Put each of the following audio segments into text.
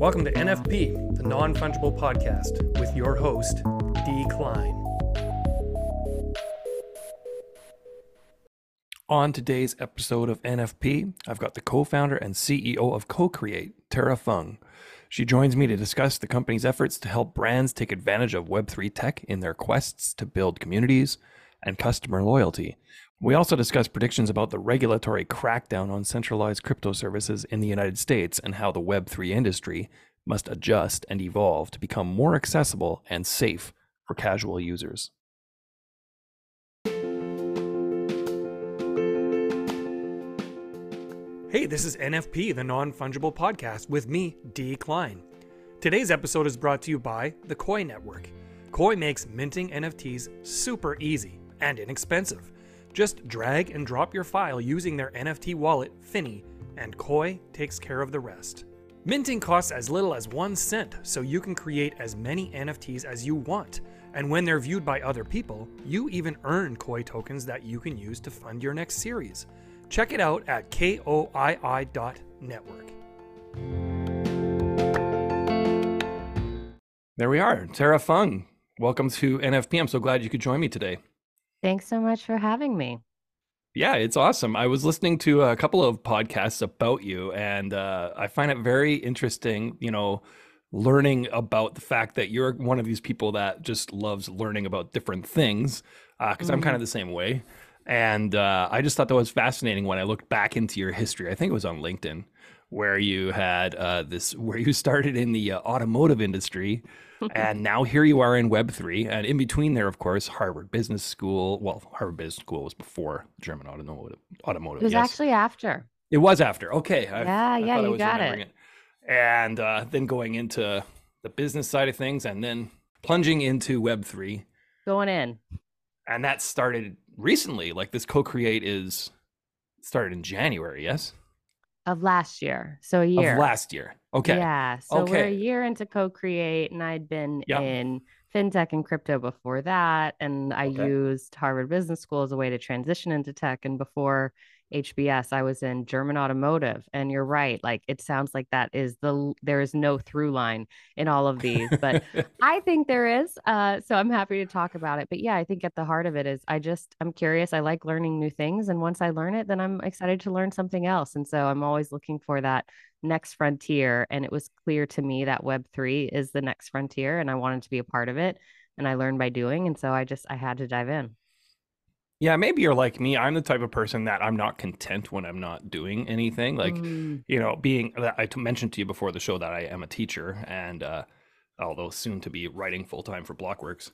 Welcome to NFP, the Non-Fungible Podcast, with your host, D. Klein. On today's episode of NFP, I've got the co-founder and CEO of Co-Create, Tara Fung. She joins me to discuss the company's efforts to help brands take advantage of Web3 tech in their quests to build communities and customer loyalty. We also discuss predictions about the regulatory crackdown on centralized crypto services in the United States and how the Web3 industry must adjust and evolve to become more accessible and safe for casual users. Hey, this is NFP, the Non-Fungible Podcast, with me, D. Klein. Today's episode is brought to you by the Koi Network. Koi makes minting NFTs super easy and inexpensive. Just drag and drop your file using their NFT wallet, Finny, and Koi takes care of the rest. Minting costs as little as 1 cent, so you can create as many NFTs as you want. And when they're viewed by other people, you even earn Koi tokens that you can use to fund your next series. Check it out at koi.network. There we are. Tara Fung, welcome to NFP. I'm so glad you could join me today. Thanks so much for having me. Yeah, it's awesome. I was listening to a couple of podcasts about you, and I find it very interesting, learning about the fact that you're one of these people that just loves learning about different things, because I'm kind of the same way. And I just thought that was fascinating when I looked back into your history. I think it was on LinkedIn, where you had where you started in the automotive industry. And now here you are in Web3, and in between there, of course, Harvard Business School. Well, Harvard Business School was before German automotive. It was actually after. It was after. Okay. I you got it. And then going into the business side of things, and then plunging into Web3. Going in. And that started recently. Like this Co-Create started in January, yes? Of last year. So a year. Of last year. Okay. Yeah. So we're a year into Co-Create, and I'd been in fintech and crypto before that. And I used Harvard Business School as a way to transition into tech. And before HBS, I was in German automotive. And you're right. Like it sounds like there is no through line in all of these, but I think there is. So I'm happy to talk about it. But yeah, I think at the heart of it is I'm curious. I like learning new things. And once I learn it, then I'm excited to learn something else. And so I'm always looking for that next frontier. And it was clear to me that Web3 is the next frontier, and I wanted to be a part of it. And I learned by doing. And so I had to dive in. Yeah, maybe you're like me. I'm the type of person that I'm not content when I'm not doing anything. Like, being that I mentioned to you before the show that I am a teacher, and although soon to be writing full time for Blockworks.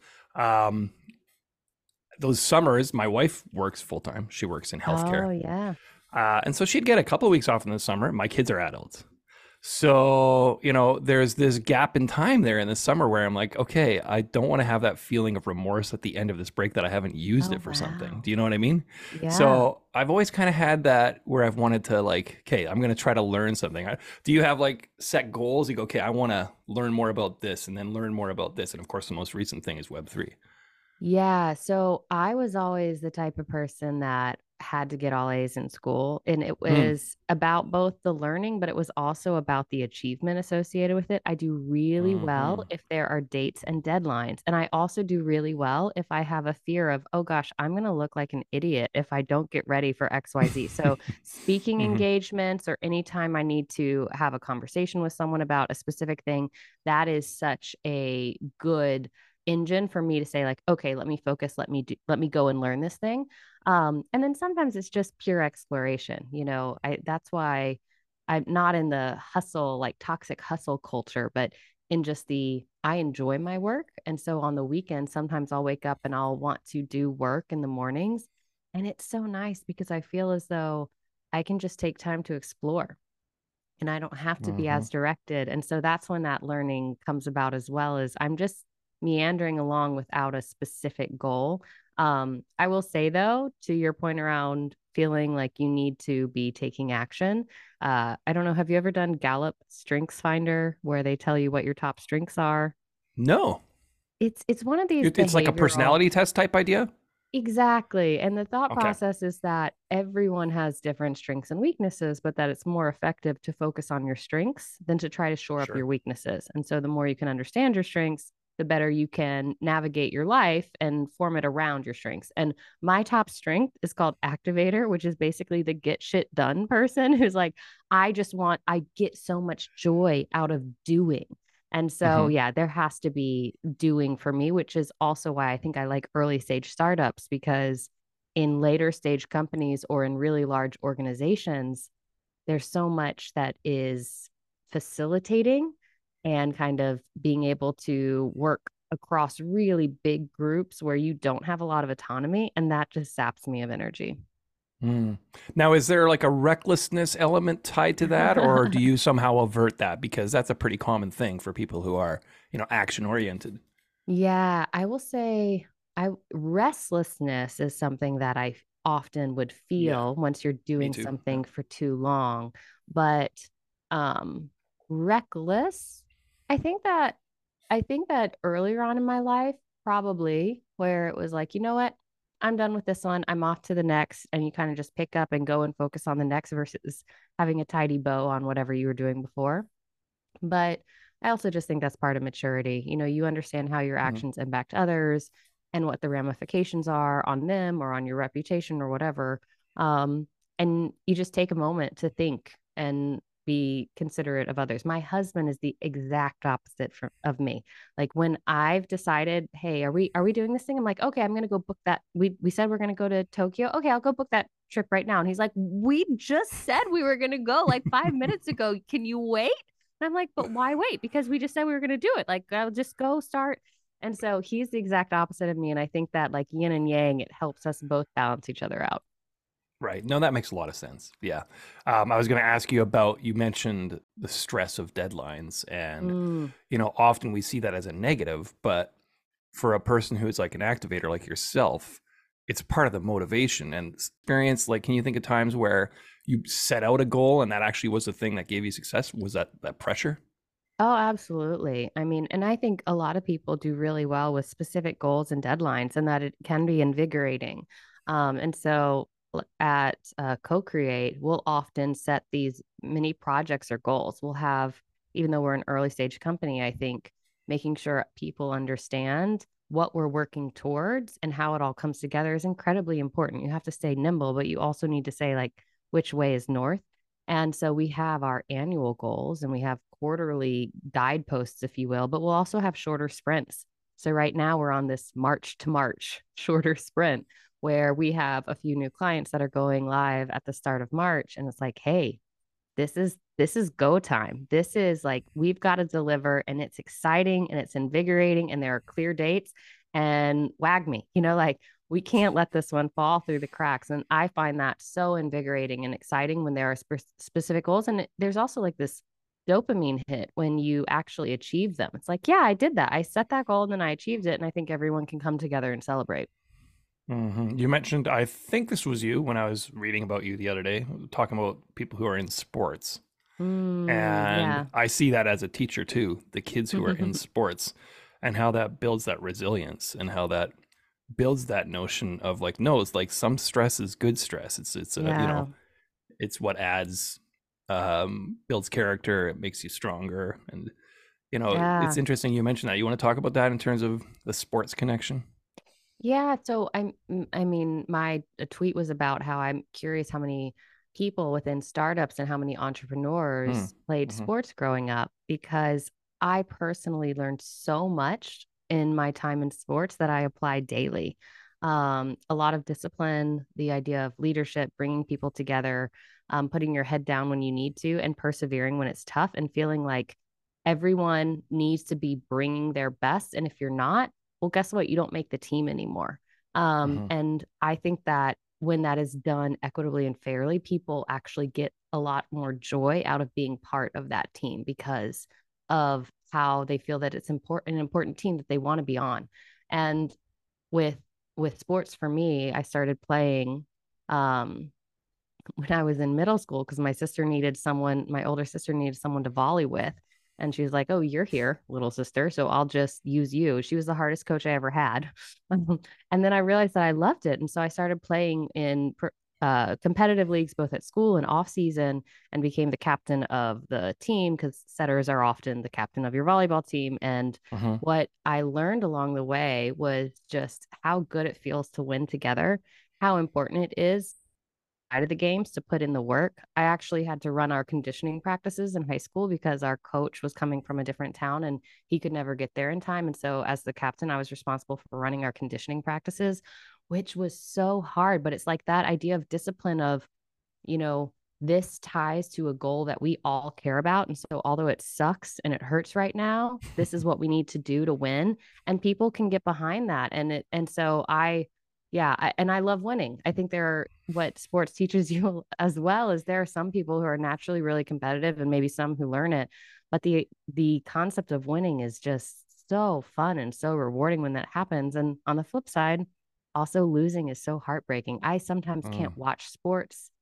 Those summers, my wife works full time. She works in healthcare. Oh, yeah. And so she'd get a couple of weeks off in the summer. My kids are adults. So, there's this gap in time there in the summer where I'm like, okay, I don't want to have that feeling of remorse at the end of this break that I haven't used it for something. Do you know what I mean? Yeah. So I've always kind of had that where I've wanted to okay, I'm going to try to learn something. Do you have set goals? You go, okay, I want to learn more about this and then learn more about this. And of course, the most recent thing is Web3. Yeah. So I was always the type of person that had to get all A's in school. And it was about both the learning, but it was also about the achievement associated with it. I do really well if there are dates and deadlines. And I also do really well if I have a fear of, oh gosh, I'm going to look like an idiot if I don't get ready for XYZ. So speaking engagements, or anytime I need to have a conversation with someone about a specific thing, that is such a good engine for me to say okay, let me focus, let me go and learn this thing. And then sometimes it's just pure exploration. That's why I'm not in the hustle, toxic hustle culture, but in just I enjoy my work. And so on the weekends, sometimes I'll wake up and I'll want to do work in the mornings. And it's so nice because I feel as though I can just take time to explore, and I don't have to be as directed. And so that's when that learning comes about, as well as I'm just meandering along without a specific goal. I will say, though, to your point around feeling like you need to be taking action, I don't know, have you ever done Gallup Strengths Finder, where they tell you what your top strengths are? No. It's one of these It's like a personality test type idea? Exactly. And the thought Okay, process is that everyone has different strengths and weaknesses, but that it's more effective to focus on your strengths than to try to shore up your sure. weaknesses. And so the more you can understand your strengths, the better you can navigate your life and form it around your strengths. And my top strength is called activator, which is basically the get shit done person who's like, I get so much joy out of doing. And so, Hmm. yeah, there has to be doing for me, which is also why I think I like early stage startups because in later stage companies or in really large organizations, there's so much that is facilitating and kind of being able to work across really big groups where you don't have a lot of autonomy. And that just saps me of energy. Mm. Now, is there like a recklessness element tied to that, or do you somehow avert that? Because that's a pretty common thing for people who are, action oriented. Yeah, I will say I restlessness is something that I often would Yeah, feel once you're me doing too. Yeah. something for too long. But um reckless, I think that I think that earlier on in my life, probably where it was like, you know what? I'm done with this one. I'm off to the next. And you kind of just pick up and go and focus on the next versus having a tidy bow on whatever you were doing before. But I also just think that's part of maturity. You know, you understand how your Mhm. actions impact others and what the ramifications are on them or on your reputation or whatever. Um, and you just take a moment to think and be considerate of others. My husband is the exact opposite of me. Like when I've decided, hey, are we doing this thing? I'm like, okay, I'm gonna go book that. We said we're gonna go to Tokyo. Okay, I'll go book that trip right now. And he's like, we just said we were gonna go like 5 minutes ago. Can you wait? And I'm like, but why wait? Because we just said we were going to do it. Like, I'll just go start. And so he's the exact opposite of me. And I think that, like yin and yang, it helps us both balance each other out. Right. No, that makes a lot of sense. Yeah. I was going to ask you about, you mentioned the stress of deadlines. And, Mm. often we see that as a negative, but for a person who is like an activator like yourself, it's part of the motivation and experience. Like, can you think of times where you set out a goal and that actually was the thing that gave you success? Was that pressure? Oh, absolutely. I mean, and I think a lot of people do really well with specific goals and deadlines, and that it can be invigorating. And so at Co-Create, we'll often set these mini projects or goals. We'll have, even though we're an early stage company, I think making sure people understand what we're working towards and how it all comes together is incredibly important. You have to stay nimble, but you also need to say, like, which way is north. And so we have our annual goals and we have quarterly guideposts, if you will, but we'll also have shorter sprints. So right now we're on this March to March shorter sprint where we have a few new clients that are going live at the start of March. And it's like, hey, this is go time. This is like we've got to deliver and it's exciting and it's invigorating and there are clear dates and wag me. Like we can't let this one fall through the cracks. And I find that so invigorating and exciting when there are specific goals. And there's also like this dopamine hit when you actually achieve them. It's like, yeah, I did that. I set that goal and then I achieved it. And I think everyone can come together and celebrate. You mentioned, I think this was you when I was reading about you the other day, talking about people who are in sports. And Yeah. I see that as a teacher too, the kids who are in sports and how that builds that resilience and how that builds that notion of like, no, it's like some stress is good stress. It's Yeah. it's what adds, builds character, it makes you stronger. And, it's Yeah. interesting you mentioned that. You want to talk about that in terms of the sports connection? Yeah, so I mean, my tweet was about how I'm curious how many people within startups and how many Hmm. entrepreneurs played Mm-hmm. sports growing up because I personally learned so much in my time in sports that I apply daily. A lot of discipline, the idea of leadership, bringing people together, putting your head down when you need to, and persevering when it's tough, and feeling like everyone needs to be bringing their best. And if you're not, well, guess what? You don't make the team anymore. Mm-hmm. And I think that when that is done equitably and fairly, people actually get a lot more joy out of being part of that team because of how they feel that it's important, an important team that they want to be on. And with with sports for me, I started playing um, when I was in middle school because my older sister needed someone to volley with. And she was like, "Oh, you're here, little sister. So I'll just use you." She was the hardest coach I ever had. And then I realized that I loved it. And so I started playing in competitive leagues, both at school and off season, and became the captain of the team because setters are often the captain of your volleyball team. And Hmm. what I learned along the way was just how good it feels to win together, how important it is out of the games to put in the work. I actually had to run our conditioning practices in high school because our coach was coming from a different town and he could never get there in time. And so, as the captain, I was responsible for running our conditioning practices, which was so hard. But it's like that idea of discipline of, you know, this ties to a goal that we all care about. And so, although it sucks and it hurts right now, this is what we need to do to win. And people can get behind that. And so yeah, and I love winning. I think there are what sports teaches you as well is there are some people who are naturally really competitive and maybe some who learn it, but the concept of winning is just so fun and so rewarding when that happens. And on the flip side, also losing is so heartbreaking. I sometimes Mm. can't watch sports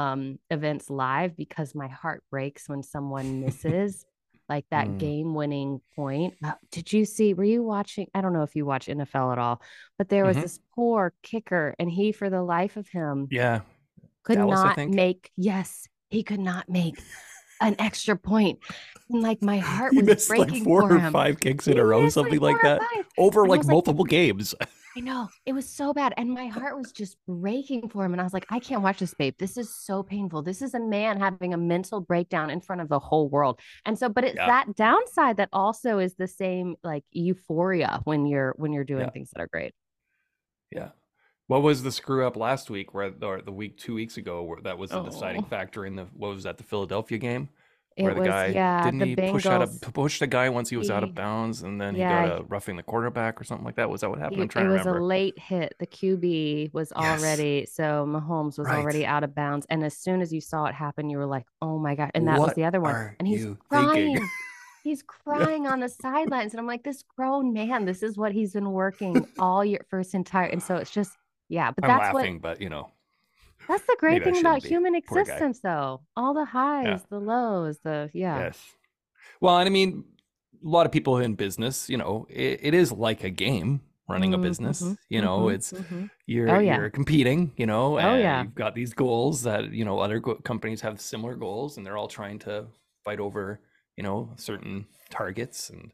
events live because my heart breaks when someone misses like that Mm. game winning point. Did you see, were you watching? I don't know if you watch NFL at all, but there was Hmm. this poor kicker, and he, for the life of him, Yeah. could Dallas, I not think. make, yes, he could not make an extra point. And like my heart He was missed like breaking four for or him. five kicks He in a row, missed like something four like or that, five. over And I like was like, multiple games. I know it was so bad. And my heart was just breaking for him. And I was like, I can't watch this, babe. This is so painful. This is a man having a mental breakdown in front of the whole world. And so, but it's Yeah. that downside that also is the same like euphoria when you're doing Yeah. things that are great. Yeah. What was the screw up last week, where or the week 2 weeks ago, where that was the deciding Oh, factor in the what was that, the Philadelphia game, where it the was, guy yeah, didn't the he Bengals. push the guy once he was out of He, bounds, and then he got yeah, a roughing the quarterback or something like that? Was that what happened? I'm it trying to was a remember. late hit. The QB was Yes. already, so Mahomes was Right. already out of bounds. And as soon as you saw it happen, you were like, oh my God. And that was What the other one. are And he's you thinking? crying. He's Yeah. crying on the sidelines. And I'm like, this grown man, this is what he's been working all year for his entire. And so it's just, yeah, but I'm laughing, but that's the great maybe I thing shouldn't about be. human Poor guy. existence, though. All the Yeah. highs, the lows, yeah. Yes. Well, and I mean, a lot of people in business, it is like a game running a Mm-hmm, business. mm-hmm, It's mm-hmm. Oh, you're yeah. competing, Oh, and yeah. you've got these goals that, other companies have similar goals, and they're all trying to fight over, certain targets. And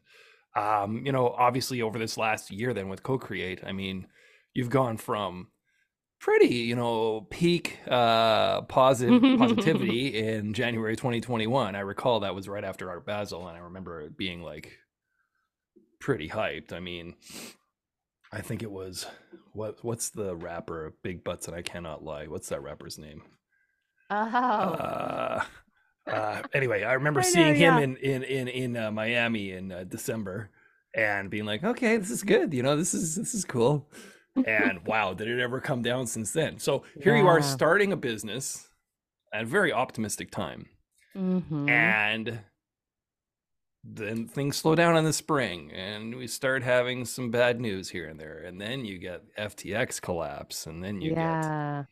obviously over this last year then with Co-Create, I mean, you've gone from pretty, peak positivity in January 2021. I recall that was right after Art Basel, and I remember it being like pretty hyped. I mean, I think it was what's the rapper Big Butts and I Cannot Lie. What's that rapper's name? Oh, Uh anyway, I remember I know. seeing him Yeah. in Miami in December, and being like, okay, this is good. This is cool. And wow, did it ever come down since then? So here you are Yeah. starting a business at a very optimistic time. Mm-hmm. And then things slow down in the spring, and we start having some bad news here and there. And then you get FTX collapse, and then you get Yeah.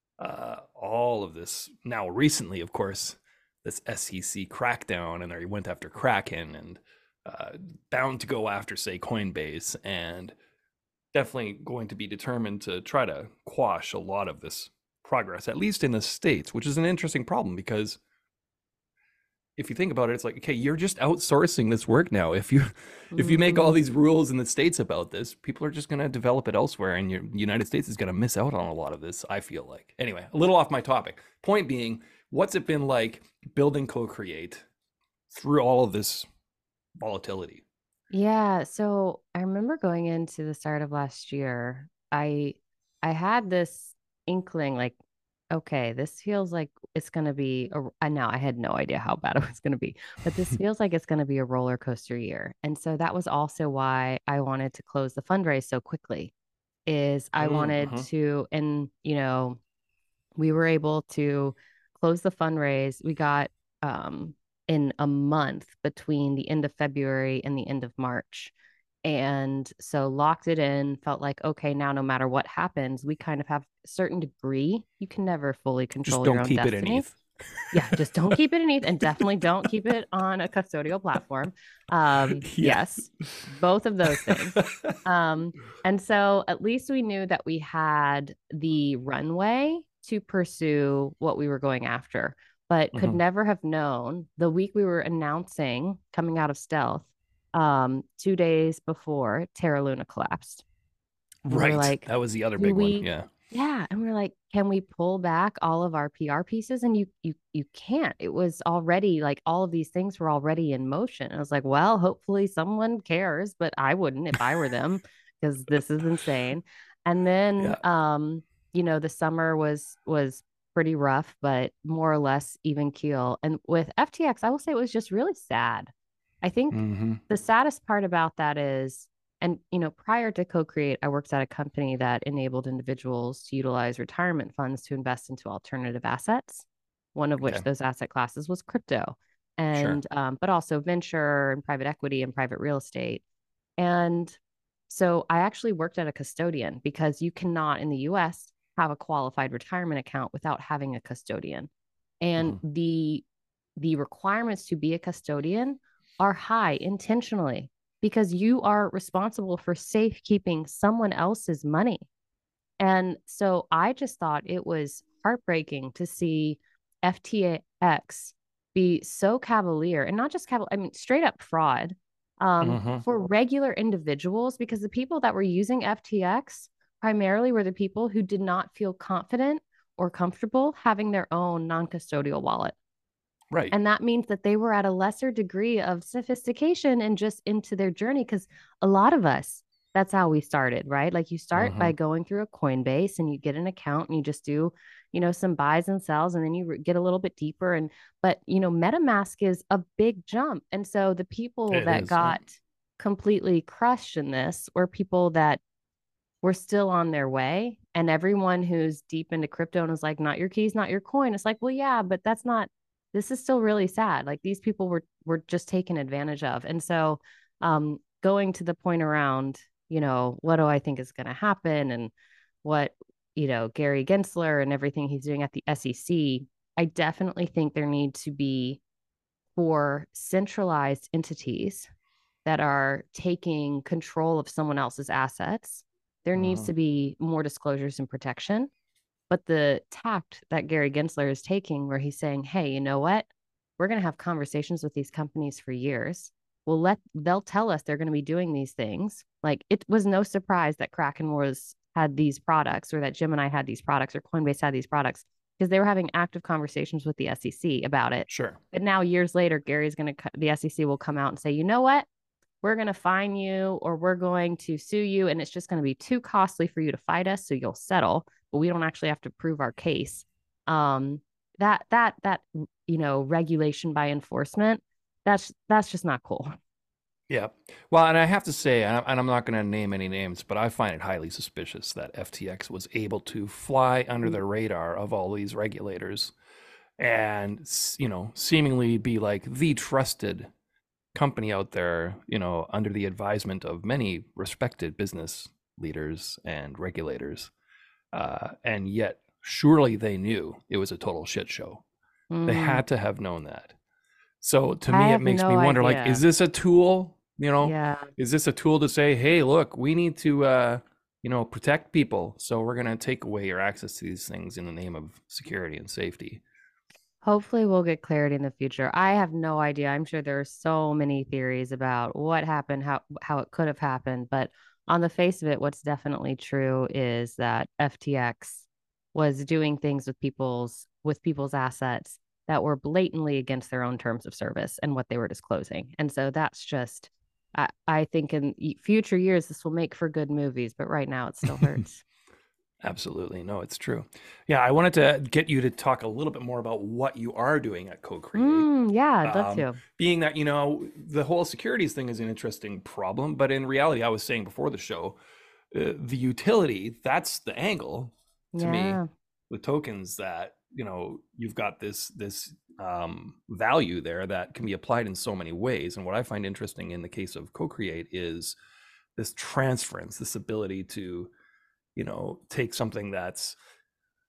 all of this. Now, recently, of course, this SEC crackdown, and they went after Kraken, and bound to go after, say, Coinbase, and definitely going to be determined to try to quash a lot of this progress, at least in the States, which is an interesting problem because if you think about it, it's like, okay, you're just outsourcing this work now. If you make all Mm-hmm. these rules in the States about this, people are just going to develop it elsewhere, and the United States is going to miss out on a lot of this, I feel like. Anyway, a little off my topic. Point being, what's it been like building Co-Create through all of this volatility? Yeah. So I remember going into the start of last year, I had this inkling like, okay, this feels like it's going to be now I had no idea how bad it was going to be, but this feels like it's going to be a roller coaster year. And so that was also why I wanted to close the fundraise so quickly is I wanted Mm-hmm. to, and we were able to close the fundraise. We got in a month between the end of February and the end of March. And so locked it in, felt like, okay, now no matter what happens, we kind of have a certain degree. You can never fully Just control your don't own keep it in destiny. ETH. Yeah, just don't keep it in ETH and definitely don't keep it on a custodial platform. Yeah. Yes, both of those things. Um, and so at least we knew that we had the runway to pursue what we were going after, but could Mhm. never have known the week we were announcing coming out of stealth, 2 days before Terra Luna collapsed. And we were Right. like, That was the other do big one. we, Yeah. yeah. And we're like, can we pull back all of our PR pieces? And you can't. It was already like all of these things were already in motion. I was like, well, hopefully someone cares, but I wouldn't if I were them because this is insane. And then, Yeah. the summer was pretty rough, but more or less even keel. And with FTX, I will say it was just really sad. I think Hmm. the saddest part about that is, and prior to Co-Create, I worked at a company that enabled individuals to utilize retirement funds to invest into alternative assets, one of which Okay. those asset classes was crypto, Sure. and but also venture and private equity and private real estate. And so I actually worked at a custodian because you cannot in the US have a qualified retirement account without having a custodian. And Hmm. the requirements to be a custodian are high intentionally because you are responsible for safekeeping someone else's money. And so I just thought it was heartbreaking to see FTX be so cavalier and not just cavalier, I mean, straight up fraud Hmm. for regular individuals because the people that were using FTX primarily were the people who did not feel confident or comfortable having their own non custodial wallet. Right. And that means that they were at a lesser degree of sophistication and just into their journey. Because a lot of us, that's how we started, right? Like you start Hmm. by going through a Coinbase and you get an account and you just do, some buys and sells, and then you get a little bit deeper. But, MetaMask is a big jump. And so the people It that is. Yeah. got completely crushed in this were people that were still on their way. And everyone who's deep into crypto and is like, not your keys, not your coin. It's like, well, yeah, but that's not, this is still really sad. Like these people were just taken advantage of. And so going to the point around, what do I think is going to happen and what, Gary Gensler and everything he's doing at the SEC, I definitely think there need to be for centralized entities that are taking control of someone else's assets, there needs Hmm. to be more disclosures and protection. But the tact that Gary Gensler is taking, where he's saying, hey, you know what? We're going to have conversations with these companies for years. They'll tell us they're going to be doing these things. Like it was no surprise that Kraken had these products or that Gemini had these products or Coinbase had these products because they were having active conversations with the SEC about it. Sure. But now years later, the SEC will come out and say, you know what? We're going to fine you or we're going to sue you and it's just going to be too costly for you to fight us, so you'll settle, but we don't actually have to prove our case. That regulation by enforcement, that's just not cool. Yeah. Well, and I have to say, and I'm not going to name any names, but I find it highly suspicious that FTX was able to fly under the radar of all these regulators and, seemingly be like the trusted company out there, under the advisement of many respected business leaders and regulators. And yet, surely they knew it was a total shit show. They Mm, had to have known that. So to I me, it have makes no me wonder, like, is idea. this a tool? Yeah. Is this a tool to say, hey, look, we need to, protect people. So we're going to take away your access to these things in the name of security and safety. Hopefully we'll get clarity in the future. I have no idea. I'm sure there are so many theories about what happened, how it could have happened, but on the face of it, what's definitely true is that FTX was doing things with people's assets that were blatantly against their own terms of service and what they were disclosing. And so that's just I think in future years this will make for good movies, but right now it still hurts. Absolutely. No, it's true. Yeah, I wanted to get you to talk a little bit more about what you are doing at Co-Create. Yeah, I'd love to. Being that, the whole securities thing is an interesting problem, but in reality, I was saying before the show, the utility, that's the angle to me Yeah. with tokens that, you've got this value there that can be applied in so many ways. And what I find interesting in the case of Co-Create is this transference, this ability to take something that's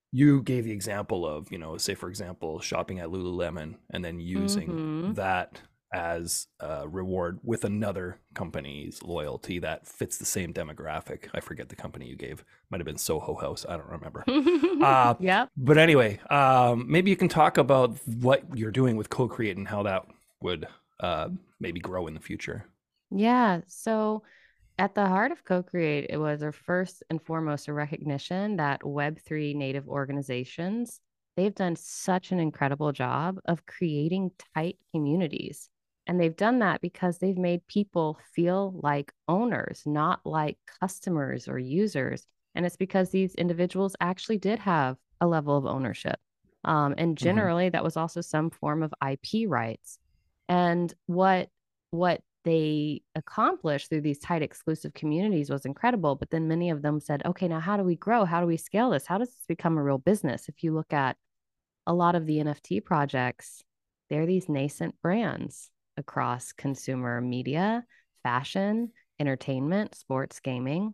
you gave the example of, say for example, shopping at Lululemon and then using Mm-hmm. that as a reward with another company's loyalty that fits the same demographic. I forget the company you gave. Might have been Soho House. I don't remember. Uh, Yep. but anyway, maybe you can talk about what you're doing with Co-Create and how that would maybe grow in the future. Yeah. So at the heart of Co-Create, it was our first and foremost a recognition that Web3 native organizations, they've done such an incredible job of creating tight communities. And they've done that because they've made people feel like owners, not like customers or users. And it's because these individuals actually did have a level of ownership. And Mm-hmm. generally, that was also some form of IP rights. And what they accomplished through these tight exclusive communities was incredible. But then many of them said, okay, now how do we grow? How do we scale this? How does this become a real business? If you look at a lot of the NFT projects, they're these nascent brands across consumer media, fashion, entertainment, sports, gaming.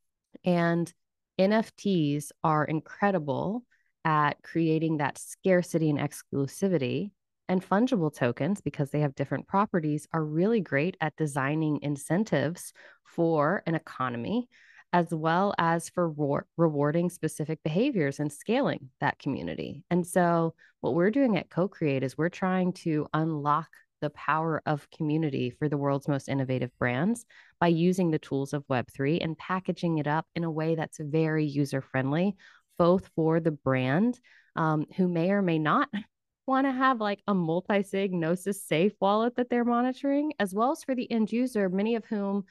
And NFTs are incredible at creating that scarcity and exclusivity. And fungible tokens, because they have different properties, are really great at designing incentives for an economy, as well as for rewarding specific behaviors and scaling that community. And so, what we're doing at Co Create is we're trying to unlock the power of community for the world's most innovative brands by using the tools of Web3 and packaging it up in a way that's very user friendly, both for the brand who may or may not want to have like a multi-sig Gnosis safe wallet that they're monitoring, as well as for the end user, many of whom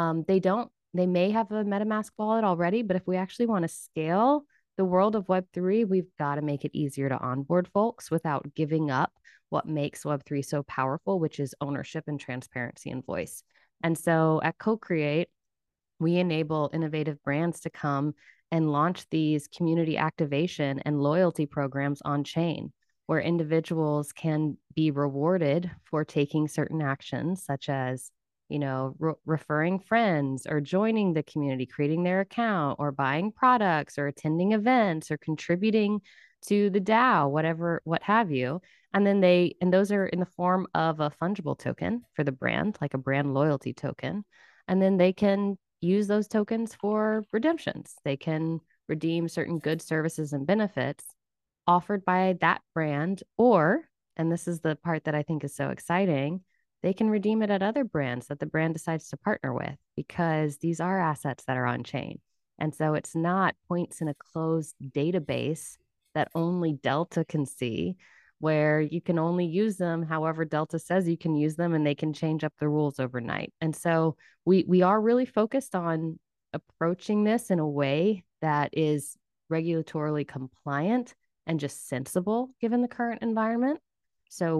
they may have a MetaMask wallet already, but if we actually want to scale the world of Web3, we've got to make it easier to onboard folks without giving up what makes Web3 so powerful, which is ownership and transparency and voice. And so at Co-Create, we enable innovative brands to come and launch these community activation and loyalty programs on chain where individuals can be rewarded for taking certain actions such as referring friends or joining the community, creating their account or buying products or attending events or contributing to the DAO, whatever, what have you. And those are in the form of a fungible token for the brand, like a brand loyalty token. And then they can use those tokens for redemptions. They can redeem certain goods, services, and benefits offered by that brand, or, and this is the part that I think is so exciting, they can redeem it at other brands that the brand decides to partner with because these are assets that are on chain. And so it's not points in a closed database that only Delta can see, where you can only use them however Delta says you can use them, and they can change up the rules overnight. And so we are really focused on approaching this in a way that is regulatorily compliant and just sensible given the current environment. So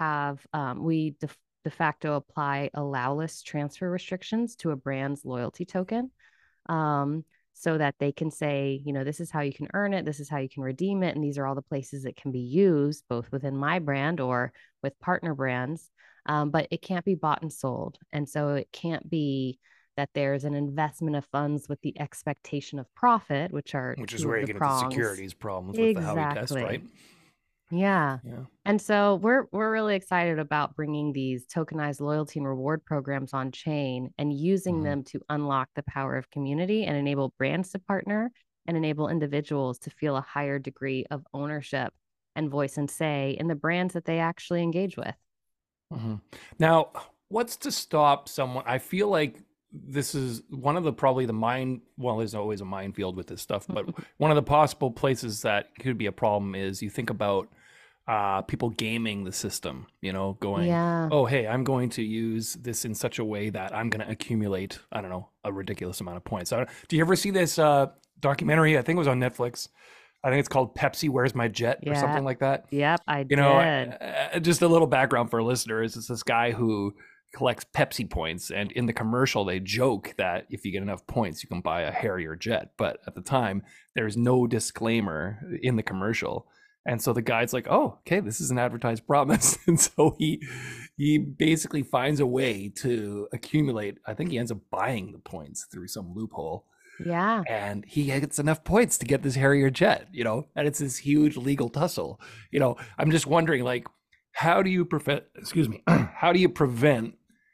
we de facto apply allowless transfer restrictions to a brand's loyalty token, um, so that they can say, this is how you can earn it, this is how you can redeem it, and these are all the places it can be used, both within my brand or with partner brands. But it can't be bought and sold. And so it can't be that there's an investment of funds with the expectation of profit, which are Which is two where of you the get into prongs. securities problems with the Howey test, right? Exactly. Yeah. Yeah. And so we're really excited about bringing these tokenized loyalty and reward programs on chain and using Mm-hmm. them to unlock the power of community and enable brands to partner and enable individuals to feel a higher degree of ownership and voice and say in the brands that they actually engage with. Mm-hmm. Now, what's to stop someone? I feel like this is one of the probably the mind. Well, there's always a minefield with this stuff, but one of the possible places that could be a problem is you think about people gaming the system, going, Yeah. oh, hey, I'm going to use this in such a way that I'm going to accumulate, I don't know, a ridiculous amount of points. Do you ever see this documentary? I think it was on Netflix. I think it's called Pepsi, Where's My Jet or Yeah. something like that. Yep, I did. Just a little background for listeners. It's this guy who collects Pepsi points, and in the commercial, they joke that if you get enough points, you can buy a Harrier jet. But at the time, there's no disclaimer in the commercial. And so the guy's like, "Oh, okay, this is an advertised promise." And so he basically finds a way to accumulate. I think he ends up buying the points through some loophole. Yeah. and he gets enough points to get this Harrier jet, and it's this huge legal tussle. I'm just wondering, like, how do you prevent, excuse me, how do you prevent,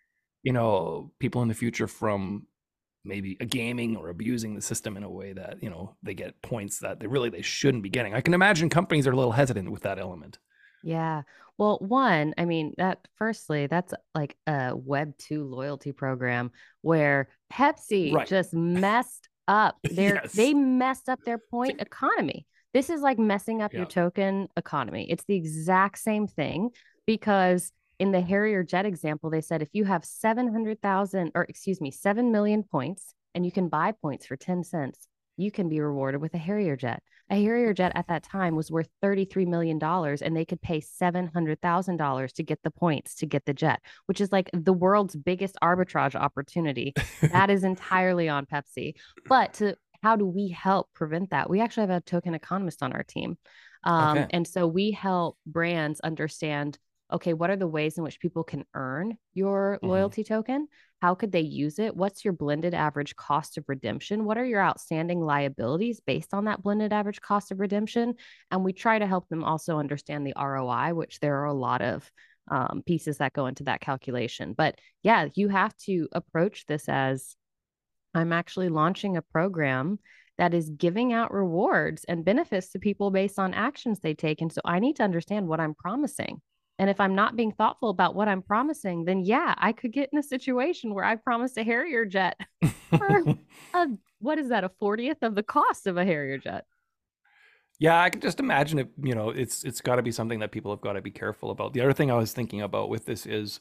people in the future from maybe a gaming or abusing the system in a way that, they get points that they shouldn't be getting. I can imagine companies are a little hesitant with that element. Yeah. Well, one, I mean, that firstly, that's like a Web 2 loyalty program where Pepsi Right. just messed up Yes. they messed up their point economy. This is like messing up your Yeah. token economy. It's the exact same thing because in the Harrier Jet example, they said if you have 700,000 or excuse me, 7 million points and you can buy points for 10 cents, you can be rewarded with a Harrier Jet. A Harrier jet at that time was worth $33 million and they could pay $700,000 to get the points to get the jet, which is like the world's biggest arbitrage opportunity. That is entirely on Pepsi. But how do we help prevent that? We actually have a token economist on our team. Okay. And so we help brands understand, okay, what are the ways in which people can earn your Hmm. loyalty token? How could they use it? What's your blended average cost of redemption? What are your outstanding liabilities based on that blended average cost of redemption? And we try to help them also understand the ROI, which there are a lot of pieces that go into that calculation. But yeah, you have to approach this as I'm actually launching a program that is giving out rewards and benefits to people based on actions they take. And so I need to understand what I'm promising. And if I'm not being thoughtful about what I'm promising, then yeah, I could get in a situation where I promised a Harrier jet for a, what is that, a 40th of the cost of a Harrier jet. Yeah, I can just imagine it. It's got to be something that people have got to be careful about. The other thing I was thinking about with this is,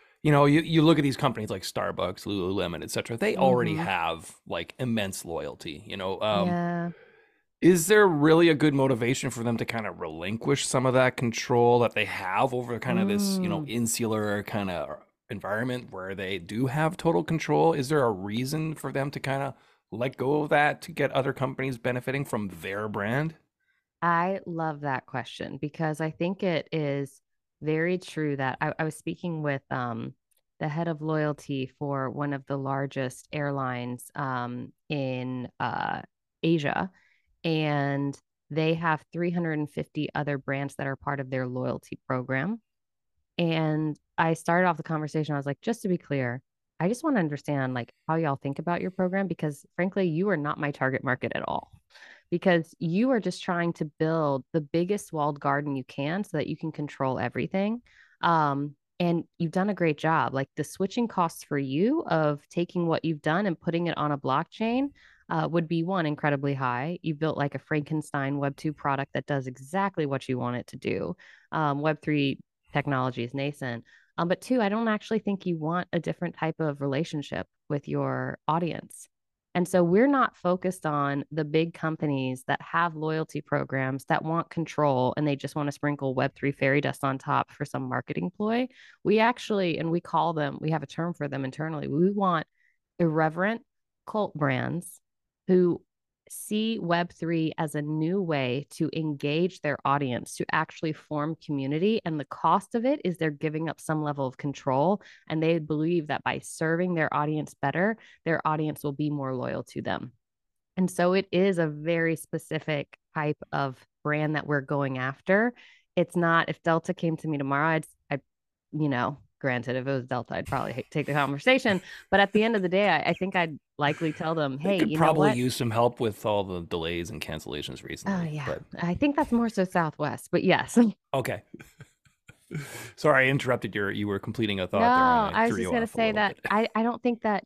you look at these companies like Starbucks, Lululemon, etc. They already Mm-hmm. have like immense loyalty. Yeah. Is there really a good motivation for them to kind of relinquish some of that control that they have over kind of this, Mm. insular kind of environment where they do have total control? Is there a reason for them to kind of let go of that to get other companies benefiting from their brand? I love that question because I think it is very true that I was speaking with the head of loyalty for one of the largest airlines in Asia, and they have 350 other brands that are part of their loyalty program. And I started off the conversation. I was like, just to be clear, I just want to understand like how y'all think about your program because frankly, you are not my target market at all. Because you are just trying to build the biggest walled garden you can so that you can control everything. And you've done a great job. Like the switching costs for you of taking what you've done and putting it on a blockchain would be one incredibly high. You built like a Frankenstein Web 2 product that does exactly what you want it to do. Web 3 technology is nascent. But two, I don't actually think you want a different type of relationship with your audience. And so we're not focused on the big companies that have loyalty programs that want control and they just want to sprinkle Web3 fairy dust on top for some marketing ploy. We actually, and we call them, we have a term for them internally. We want irreverent cult brands who see Web3 as a new way to engage their audience, to actually form community. And the cost of it is they're giving up some level of control. And they believe that by serving their audience better, their audience will be more loyal to them. And so it is a very specific type of brand that we're going after. It's not if Delta came to me tomorrow, granted, if it was Delta, I'd probably take the conversation. But at the end of the day, I think I'd likely tell them, They hey, could you know probably what? use some help with all the delays and cancellations Oh, recently, yeah. but I think that's more so Southwest, but yes. okay. Sorry, I interrupted you were completing a No, thought there and I I was threw just you going to off a say little that bit. I don't think that,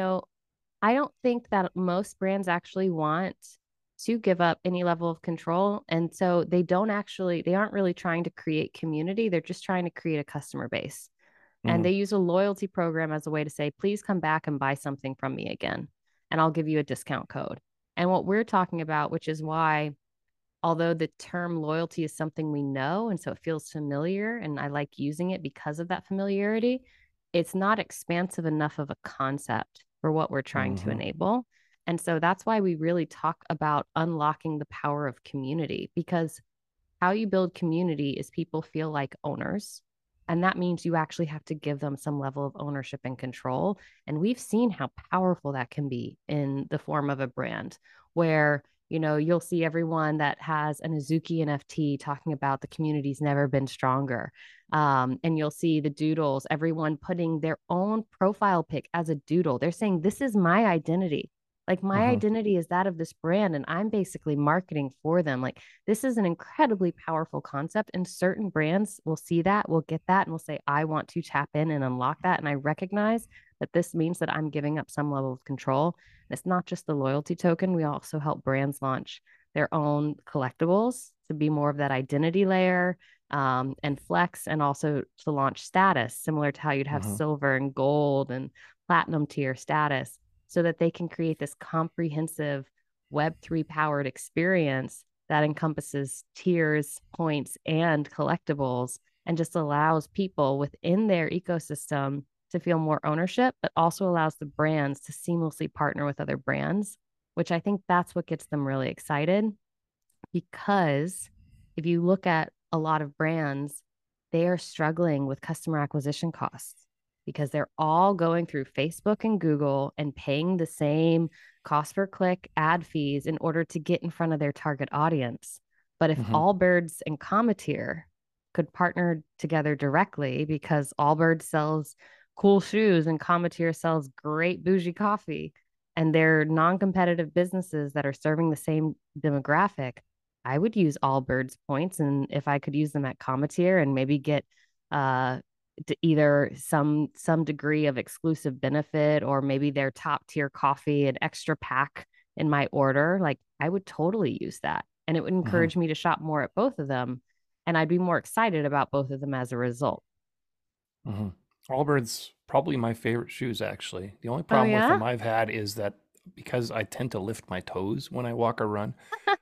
I don't think that most brands actually want to give up any level of control. And so they aren't really trying to create community. They're just trying to create a customer base. And Mhm. they use a loyalty program as a way to say, please come back and buy something from me again, and I'll give you a discount code. And what we're talking about, which is why, although the term loyalty is something we know, and so it feels familiar, and I like using it because of that familiarity, it's not expansive enough of a concept for what we're trying to Mhm. enable. And so that's why we really talk about unlocking the power of community because how you build community is people feel like owners And that means you actually have to give them some level of ownership and control. And we've seen how powerful that can be in the form of a brand where, you'll see everyone that has an Azuki NFT talking about the community's never been stronger. And you'll see the doodles, everyone putting their own profile pic as a doodle. They're saying, this is my identity. Like my Hmm. identity is that of this brand, and I'm basically marketing for them. Like this is an incredibly powerful concept, and certain brands will see that, will get that, and will say, I want to tap in and unlock that. And I recognize that this means that I'm giving up some level of control. And it's not just the loyalty token. We also help brands launch their own collectibles to be more of that identity layer, and flex, and also to launch status, similar to how you'd have Hmm. silver and gold and platinum tier status, so that they can create this comprehensive Web3 powered experience that encompasses tiers, points, and collectibles, and just allows people within their ecosystem to feel more ownership, but also allows the brands to seamlessly partner with other brands, which I think that's what gets them really excited. Because if you look at a lot of brands, they are struggling with customer acquisition costs because they're all going through Facebook and Google and paying the same cost per click ad fees in order to get in front of their target audience. But if Hmm. Allbirds and Cometeer could partner together directly, because Allbirds sells cool shoes and Cometeer sells great bougie coffee, and they're non-competitive businesses that are serving the same demographic, I would use Allbirds points, and if I could use them at Cometeer and maybe get uh either some degree of exclusive benefit, or maybe their top tier coffee and extra pack in my order, like I would totally use that. And it would Hmm. encourage me to shop more at both of them. And I'd be more excited about both of them as a result. Hmm. Allbirds probably my favorite shoes actually. The only Oh, problem with yeah. them I've had is that because I tend to lift my toes when I walk or run,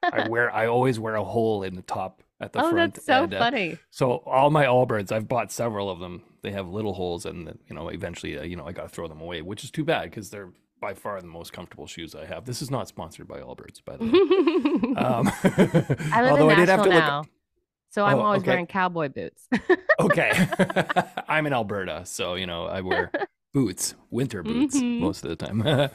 I always wear a hole in the top at the Oh, front, that's so and funny. so all my Allbirds, I've bought several of them. They have little holes, and eventually, I got to throw them away, which is too bad because they're by far the most comfortable shoes I have. This is not sponsored by Allbirds, by the way. Um, I live in although I did have Nashville to look. now, so I'm Oh, always okay, wearing cowboy boots. okay. I'm in Alberta, so I wear boots, winter boots Hmm. most of the time.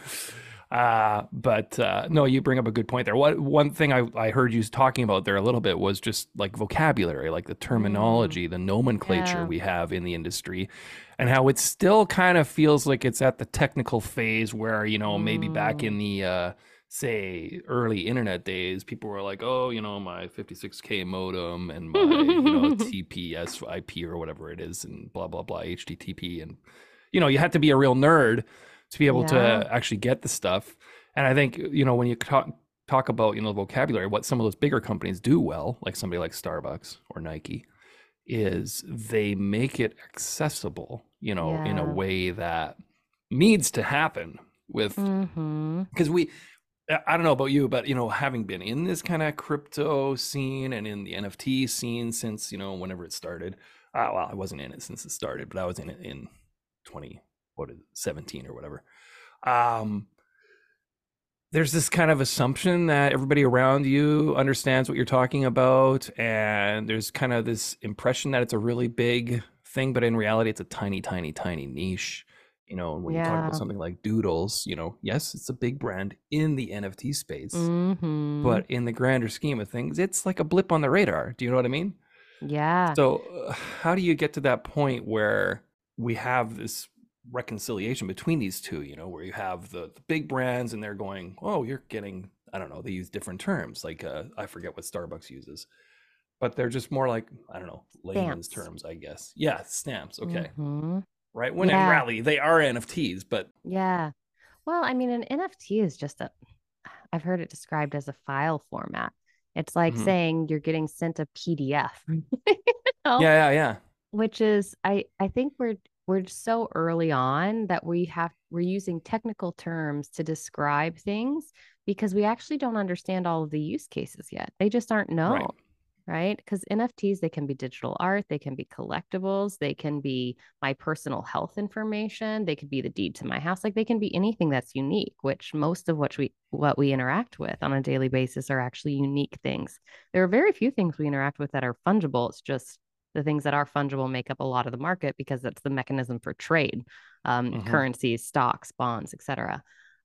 But no, you bring up a good point there. What one thing I heard you talking about there a little bit was just like vocabulary, like the Mm, terminology, the nomenclature yeah. we have in the industry, and how it still kind of feels like it's at the technical phase where, maybe back Mm. in the say early internet days, people were like, oh, my 56K modem and my, TPS IP or whatever it is, and blah, blah, blah, HTTP. And, you had to be a real nerd to be able Yeah. to actually get the stuff. And I think, when you talk about, vocabulary, what some of those bigger companies do well, like somebody like Starbucks or Nike, is they make it accessible, in a Yeah. way that needs to happen with, Hmm. because I don't know about you, but having been in this kind of crypto scene and in the NFT scene since whenever it started. Well, I wasn't in it since it started, but I was in it in 20 what is it, 17 or whatever. Um, there's this kind of assumption that everybody around you understands what you're talking about, and there's kind of this impression that it's a really big thing, but in reality, it's a tiny, tiny, tiny niche. And when you talk about Yeah. something like Doodles, yes, it's a big brand in the NFT space, Hmm. but in the grander scheme of things, it's like a blip on the radar. Do you know what I mean? Yeah. So, how do you get to that point where we have this reconciliation between these two, where you have the big brands and they're going, oh, you're getting, I don't know, they use different terms. Like, I forget what Starbucks uses, but they're just more like, I don't know, layman's Stamps. terms, I guess. Yeah, stamps. Okay. Hmm. Right. When in Yeah. rally, they are NFTs, but Yeah. Well, I mean, an NFT is just I've heard it described as a file format. It's like mhm. saying you're getting sent a PDF, you know? Yeah, yeah, yeah. Which is, I think we're so early on that we're using technical terms to describe things because we actually don't understand all of the use cases yet. They just aren't known, Right. right? Because NFTs, they can be digital art, they can be collectibles, they can be my personal health information, they could be the deed to my house, like they can be anything that's unique, which most of what we interact with on a daily basis are actually unique things. There are very few things we interact with that are fungible. It's just The things that are fungible make up a lot of the market because that's the mechanism for trade, Hmm. currencies, stocks, bonds, etc.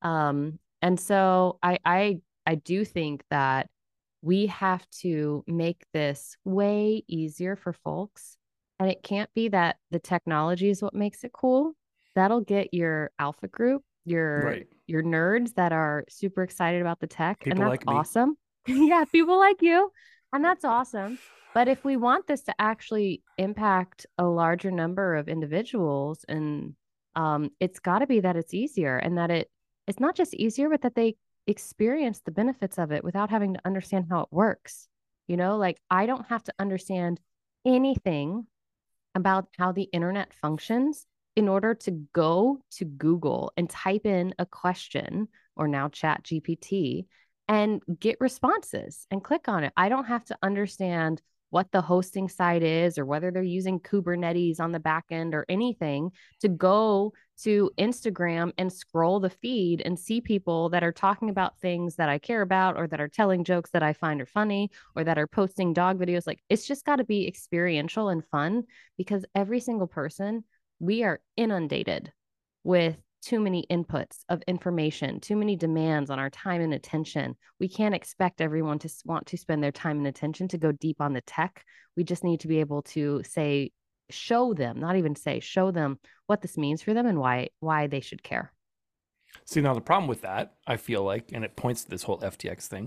And so I do think that we have to make this way easier for folks. And it can't be that the technology is what makes it cool. That'll get your alpha group, Right. your nerds that are super excited about the tech, and People that's like me. awesome. Yeah, people like you, and that's awesome. But if we want this to actually impact a larger number of individuals, and it's got to be that it's easier, and that it's not just easier, but that they experience the benefits of it without having to understand how it works. Like I don't have to understand anything about how the internet functions in order to go to Google and type in a question, or now Chat GPT, and get responses and click on it. I don't have to understand what the hosting site is or whether they're using Kubernetes on the back end or anything to go to Instagram and scroll the feed and see people that are talking about things that I care about, or that are telling jokes that I find are funny, or that are posting dog videos. Like it's just got to be experiential and fun, because every single person, we are inundated with too many inputs of information, too many demands on our time and attention. We can't expect everyone to want to spend their time and attention to go deep on the tech. We just need to be able to say, show them, not even say, show them what this means for them and why they should care. See, now the problem with that, I feel like, and it points to this whole FTX thing,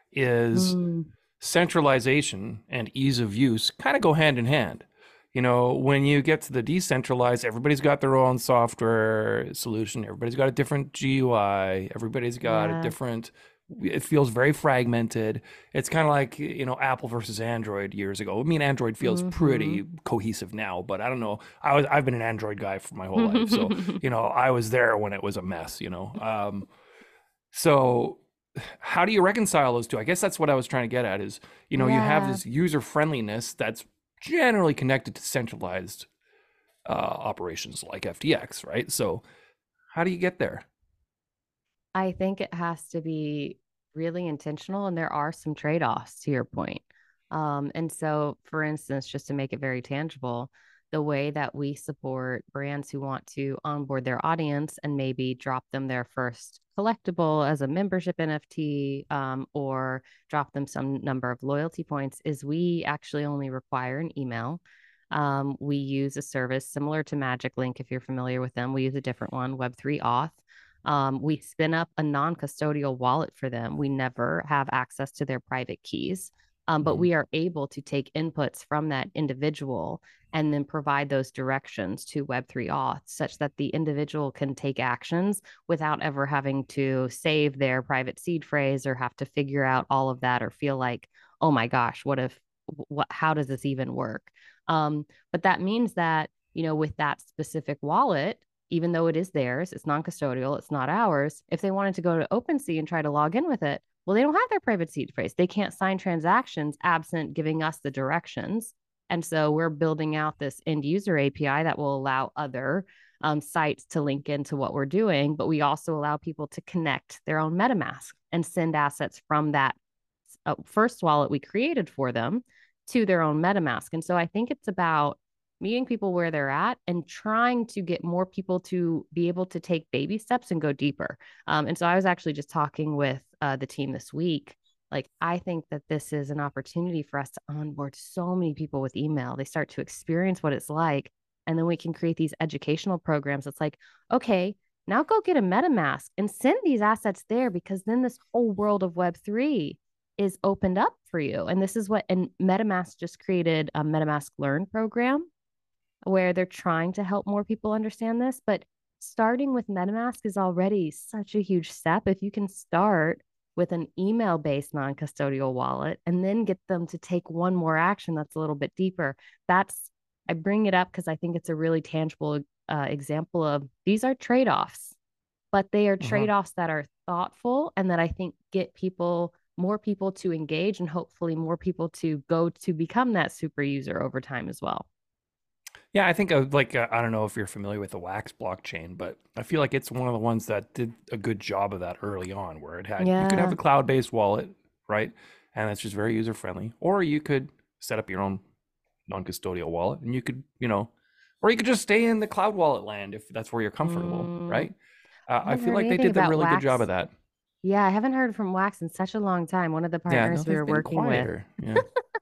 is Mm, centralization and ease of use kind of go hand in hand. When you get to the decentralized, everybody's got their own software solution. Everybody's got a different GUI. Everybody's got a yeah. different, it feels very fragmented. It's kind of like, Apple versus Android years ago. I mean, Android feels Mm-hmm. pretty cohesive now, but I don't know. I've been an Android guy for my whole life. So, I was there when it was a mess. So how do you reconcile those two? I guess that's what I was trying to get at is, you have Yeah. this user friendliness that's generally connected to centralized operations like FTX, right? So how do you get there? I think it has to be really intentional, and there are some trade-offs to your point. And so, for instance, just to make it very tangible, the way that we support brands who want to onboard their audience and maybe drop them their first collectible as a membership NFT, or drop them some number of loyalty points, is we actually only require an email. We use a service similar to Magic Link, if you're familiar with them. We use a different one, Web3 Auth. We spin up a non custodial wallet for them. We never have access to their private keys, but Mhm. we are able to take inputs from that individual and then provide those directions to Web3 Auth such that the individual can take actions without ever having to save their private seed phrase or have to figure out all of that or feel like, oh my gosh, how does this even work? But that means that, with that specific wallet, even though it is theirs, it's non-custodial, it's not ours. If they wanted to go to OpenSea and try to log in with it, well, they don't have their private seed phrase. They can't sign transactions absent giving us the directions. And so we're building out this end user API that will allow other sites to link into what we're doing, but we also allow people to connect their own MetaMask and send assets from that first wallet we created for them to their own MetaMask. And so I think it's about meeting people where they're at and trying to get more people to be able to take baby steps and go deeper. And so I was actually just talking with the team this week. Like, I think that this is an opportunity for us to onboard so many people with email. They start to experience what it's like. And then we can create these educational programs. It's like, okay, now go get a MetaMask and send these assets there, because then this whole world of Web3 is opened up for you. And this is what, and MetaMask just created a MetaMask Learn program where they're trying to help more people understand this. But starting with MetaMask is already such a huge step. If you can start with an email based non custodial wallet and then get them to take one more action that's a little bit deeper, I bring it up because I think it's a really tangible example of these are trade offs, but they are Mhm. trade offs that are thoughtful and that I think get more people to engage, and hopefully more people to go to become that super user over time as well. Yeah, I think I don't know if you're familiar with the Wax blockchain, but I feel like it's one of the ones that did a good job of that early on, where you could have Yeah. a cloud-based wallet, right? And that's just very user friendly. Or you could set up your own non-custodial wallet, and you could, or you could just stay in the cloud wallet land if that's where you're comfortable, Mm, right? I I haven't feel heard like they anything did a about really good job of Wax. that. Yeah, I haven't heard from Wax in such a long time. One of the Yeah, no, partners we they've were been working with. quieter. Yeah.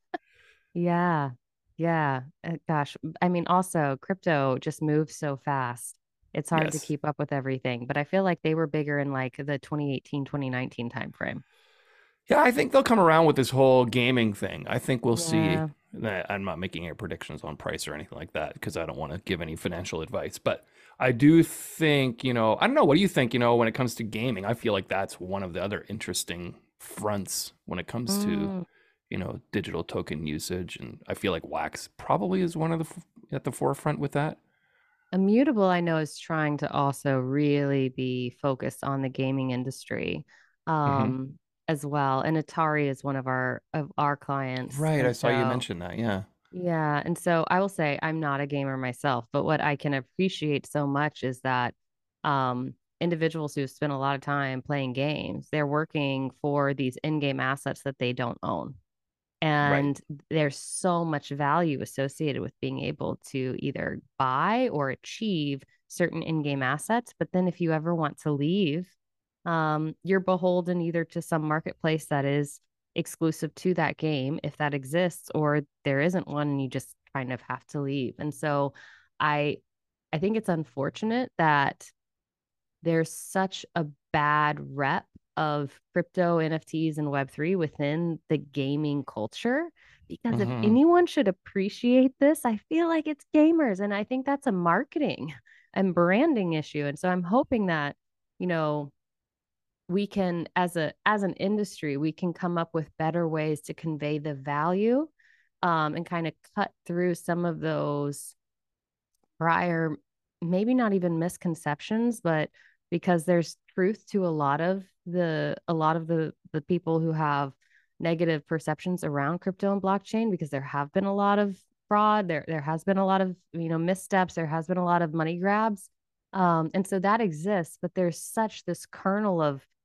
Yeah. Yeah. Gosh, I mean, also crypto just moves so fast. It's hard to Yes. keep up with everything, but I feel like they were bigger in like the 2018, 2019 timeframe. Yeah, I think they'll come around with this whole gaming thing. I think we'll see. Yeah. I'm not making any predictions on price or anything like that because I don't want to give any financial advice. But I do think, I don't know. What do you think, when it comes to gaming? I feel like that's one of the other interesting fronts when it comes to, Mm. digital token usage. And I feel like Wax probably is one of at the forefront with that. Immutable, I know, is trying to also really be focused on the gaming industry, Hmm. um, as well. And Atari is one of our clients. Right. And I saw you so mention that. Yeah. yeah, and so I will say I'm not a gamer myself, but what I can appreciate so much is that individuals who spend a lot of time playing games, they're working for these in-game assets that they don't own. Right. And there's so much value associated with being able to either buy or achieve certain in-game assets. But then if you ever want to leave, you're beholden either to some marketplace that is exclusive to that game, if that exists, or there isn't one and you just kind of have to leave. And so I I think it's unfortunate that there's such a bad rep of crypto NFTs and Web3 within the gaming culture. Because if Hmm. anyone should appreciate this, I feel like it's gamers. And I think that's a marketing and branding issue. And so I'm hoping that, you know, we can as an industry, we can come up with better ways to convey the value and kind of cut through some of those prior, maybe not even misconceptions, but because there's truth to a lot of the people who have negative perceptions around crypto and blockchain, because there have been a lot of fraud, there has been a lot of, missteps, there has been a lot of money grabs. And so that exists, but there's such this kernel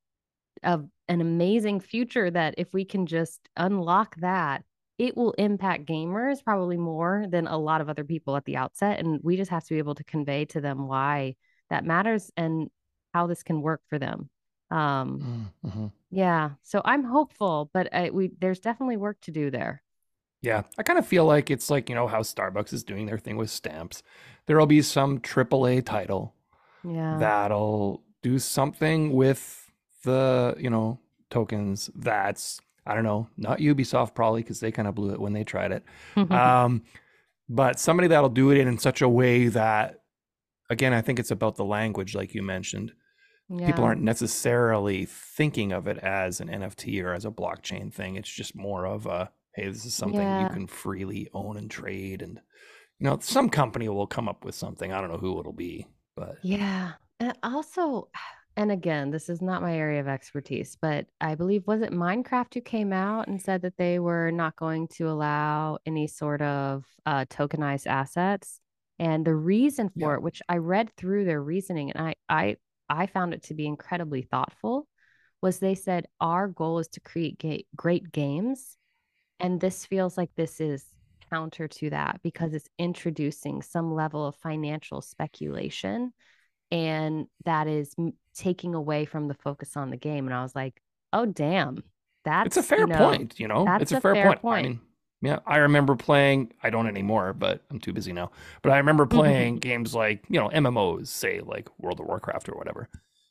of an amazing future that if we can just unlock that, it will impact gamers probably more than a lot of other people at the outset. And we just have to be able to convey to them why that matters and how this can work for them. Um, Mm-hmm. yeah, so I'm hopeful, but there's definitely work to do there. Yeah, I kind of feel like it's like, how Starbucks is doing their thing with stamps. There'll be some AAA title Yeah. that'll do something with the, tokens that's, I don't know, not Ubisoft probably because they kind of blew it when they tried it. Um, but somebody that'll do it in such a way that, again, I think it's about the language, like you mentioned. People Yeah. aren't necessarily thinking of it as an NFT or as a blockchain thing. It's just more of a, hey, this is something you Yeah. can freely own and trade. And, some company will come up with something. I don't know who it'll be, but Yeah. And also, and again, this is not my area of expertise, but I believe, was it Minecraft who came out and said that they were not going to allow any sort of tokenized assets? And the reason yeah, for it, which I read through their reasoning, and I found it to be incredibly thoughtful, was they said our goal is to create great games, and this feels like this is counter to that because it's introducing some level of financial speculation, and that is taking away from the focus on the game. And I was like, oh damn, it's a that's fair point. It's that's a a fair fair point. I point. mean, yeah, I remember playing, I don't anymore, but I'm too busy now. But I remember playing games like, MMOs, say like World of Warcraft or whatever.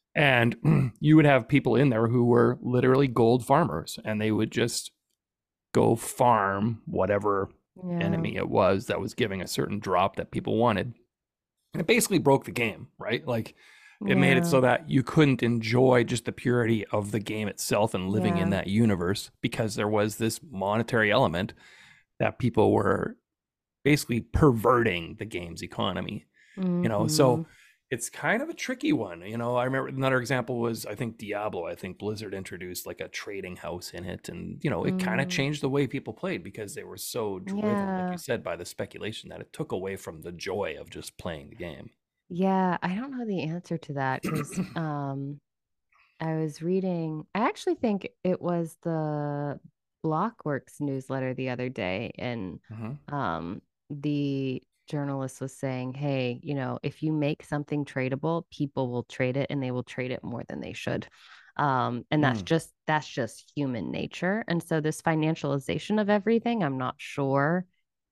And you would have people in there who were literally gold farmers and they would just go farm whatever Yeah, enemy it was that was giving a certain drop that people wanted. And it basically broke the game, right? Like it made it yeah, so that you couldn't enjoy just the purity of the game itself and living in yeah. that universe because there was this monetary element that people were basically perverting the game's economy. Hmm. So it's kind of a tricky one. I remember another example was, I think, Diablo. I think Blizzard introduced like a trading house in it, and it kind of Mm, changed the way people played because they were so driven, like you yeah, said, by the speculation that it took away from the joy of just playing the game. yeah. I don't know the answer to that because I was reading, I actually think it was the Blockworks newsletter the other day, and Mm-hmm. the journalist was saying, hey, if you make something tradable, people will trade it and they will trade it more than they should. And Mm. that's just human nature. And so this financialization of everything, I'm not sure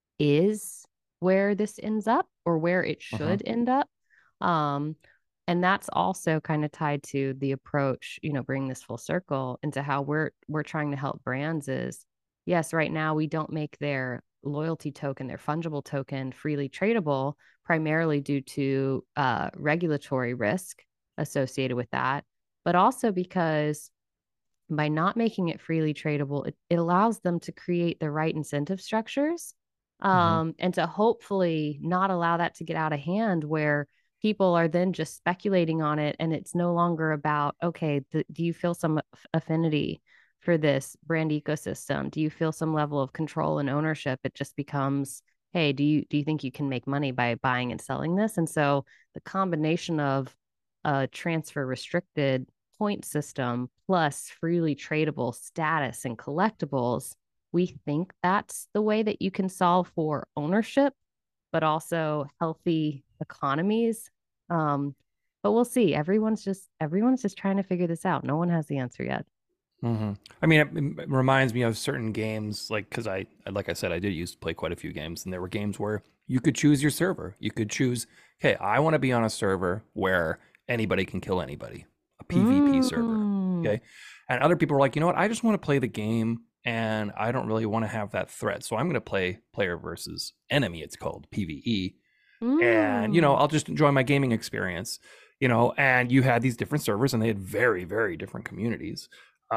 is where this ends up or where it Mm-hmm. should end up. Um, and that's also kind of tied to the approach, bring this full circle into how we're trying to help brands is yes, right now we don't make their loyalty token, their fungible token freely tradable, primarily due to regulatory risk associated with that, but also because by not making it freely tradable, it allows them to create the right incentive structures, Mm-hmm. and to hopefully not allow that to get out of hand where people are then just speculating on it. And it's no longer about, okay, do you feel some affinity for this brand ecosystem? Do you feel some level of control and ownership? It just becomes, hey, do you think you can make money by buying and selling this? And so the combination of a transfer restricted point system plus freely tradable status and collectibles, we think that's the way that you can solve for ownership, but also healthy economies. Um, but we'll see. Everyone's just trying to figure this out. No one has the answer yet. Mm-hmm. I mean, it reminds me of certain games, like because like I said, I did used to play quite a few games, and there were games where you could choose your server. You could choose, okay, I want to be on a server where anybody can kill anybody, a PvP server, Mm, okay? And other people were like, you know what, I just want to play the game, and I don't really want to have that threat, so I'm going to play player versus enemy. It's called PvE, and mm. I'll just enjoy my gaming experience. And you had these different servers, and they had very, very different communities.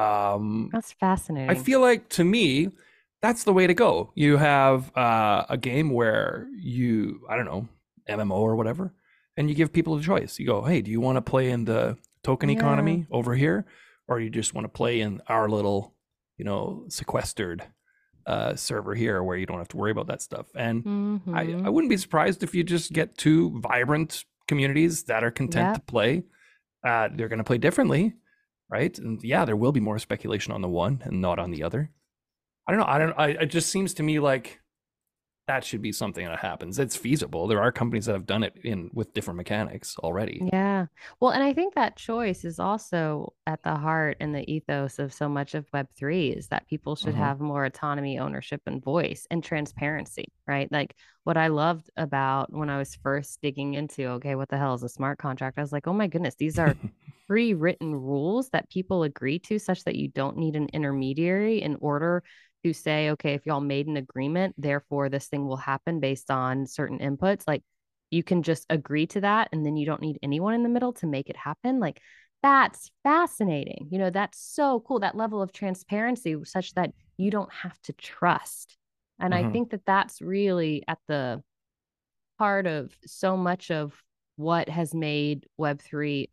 um That's I fascinating. feel like, to me, that's the way to go. You have a game where I don't know, MMO or whatever, and you give people a choice. You go, hey, do you want to play in the token Yeah. economy over here, or you just want to play in our little, sequestered server here where you don't have to worry about that stuff? And I Mm-hmm. wouldn't be surprised if you just get two vibrant communities that are content to Yep. play. They're going to play differently, right? And yeah, there will be more speculation on the one and not on the other. I don't know. I don't. It just seems to me like that should be something that happens. It's feasible. There are companies that have done it in with different mechanics already. Yeah. Well, and I think that choice is also at the heart and the ethos of so much of Web3 is that people should Mm-hmm. have more autonomy, ownership, and voice and transparency, right? Like what I loved about when I was first digging into, okay, what the hell is a smart contract? I was like, oh my goodness, these are pre-written rules that people agree to such that you don't need an intermediary in order to say, okay, if y'all made an agreement, therefore this thing will happen based on certain inputs. Like you can just agree to that and then you don't need anyone in the middle to make it happen. Like that's fascinating. That's so cool. That level of transparency such that you don't have to trust. And I Mm-hmm. think that that's really at the heart of so much of what has made Web3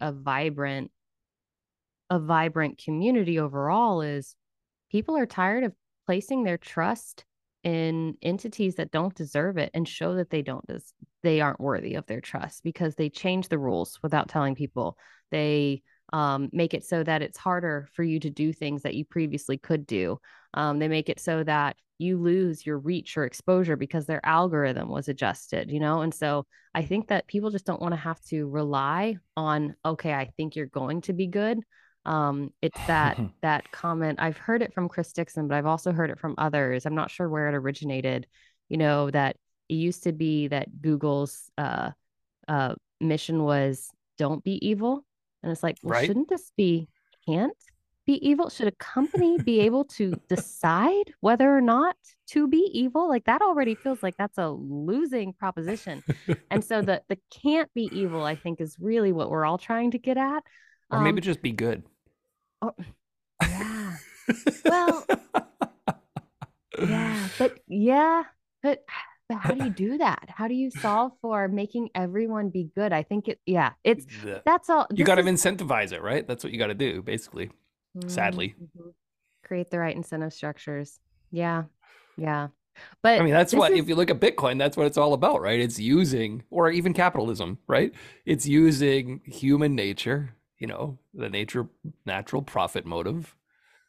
a vibrant community overall is people are tired of placing their trust in entities that don't deserve it and show that they aren't worthy of their trust because they change the rules without telling people. They make it so that it's harder for you to do things that you previously could do. They make it so that you lose your reach or exposure because their algorithm was adjusted, and so I think that people just don't want to have to rely on, okay, I think you're going to be good. It's that comment. I've heard it from Chris Dixon, but I've also heard it from others. I'm not sure where it originated. That it used to be that Google's mission was don't be evil, and it's like, well, Right? shouldn't this be can't be evil? Should a company be able to decide whether or not to be evil? Like that already feels like that's a losing proposition. And so the can't be evil, I think, is really what we're all trying to get at. Or maybe Um, just be good. Oh, yeah. Well, yeah, but how do you do that? How do you solve for making everyone be good? I think yeah, The- that's all. you This got to is incentivize it, right? That's what you got to do, basically. Sadly. Mhm. Create the right incentive structures. Yeah, yeah. I But mean, that's this what, is if you look at Bitcoin, that's what it's all about, right? It's using, or even capitalism, right? It's using human nature, the natural profit motive,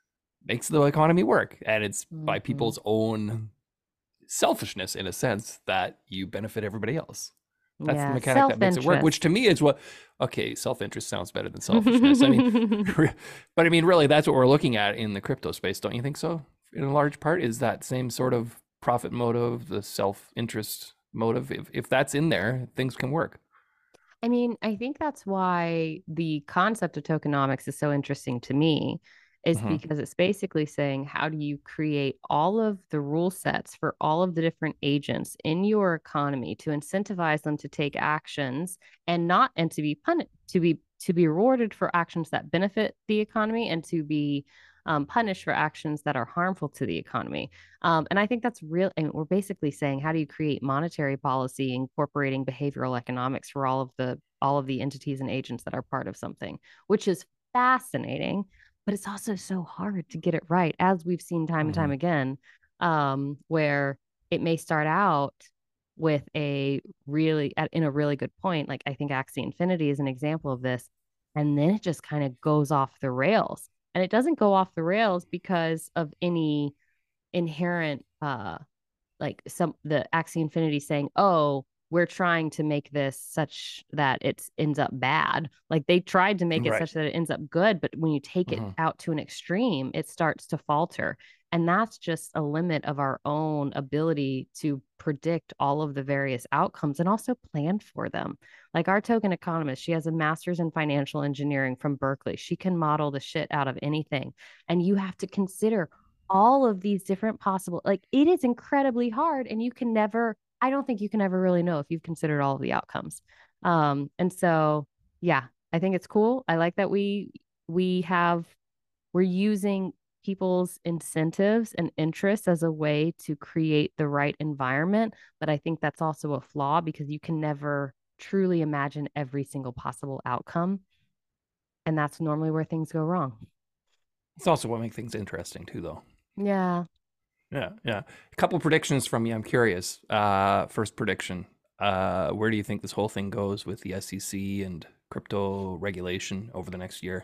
makes the economy work. And it's by Mhm. people's own selfishness, in a sense, that you benefit everybody else. That's the Yeah, mechanic that makes it work, which to self-interest. me is what, okay, self-interest sounds better than selfishness. I mean, but I mean, really, that's what we're looking at in the crypto space, don't you think so? In a large part, is that same sort of profit motive, the self-interest motive. If that's in there, things can work. I mean, I think that's why the concept of tokenomics is so interesting to me, is Hmm. because it's basically saying, how do you create all of the rule sets for all of the different agents in your economy to incentivize them to take actions and to be punished, to be rewarded for actions that benefit the economy, and to be punished for actions that are harmful to the economy. And I think that's real. And we're basically saying, how do you create monetary policy incorporating behavioral economics for all of the entities and agents that are part of something, which is fascinating, but it's also so hard to get it right, as we've seen time and time Hmm. again, where it may start out with in a really good point. Like I think Axie Infinity is an example of this, and then it just kind of goes off the rails. And it doesn't go off the rails because of any inherent like some the Axie Infinity saying, "Oh, we're trying to make this such that it ends up bad." Like they tried to make it Right. such that it ends up good, but when you take it Hmm. out to an extreme, it starts to falter. And that's just a limit of our own ability to predict all of the various outcomes and also plan for them. Like our token economist, she has a master's in financial engineering from Berkeley. She can model the shit out of anything. And you have to consider all of these different possible, like it is incredibly hard, and you can never, I don't think you can ever really know if you've considered all of the outcomes. And so yeah, I think it's cool. I like that we have we're using people's incentives and interests as a way to create the right environment, but I think that's also a flaw because you can never truly imagine every single possible outcome, and that's normally where things go wrong. It's also what makes things interesting too, though. Yeah. Yeah, yeah. A couple predictions from you. I'm curious. First prediction. Where do you think this whole thing goes with the SEC and crypto regulation over the next year?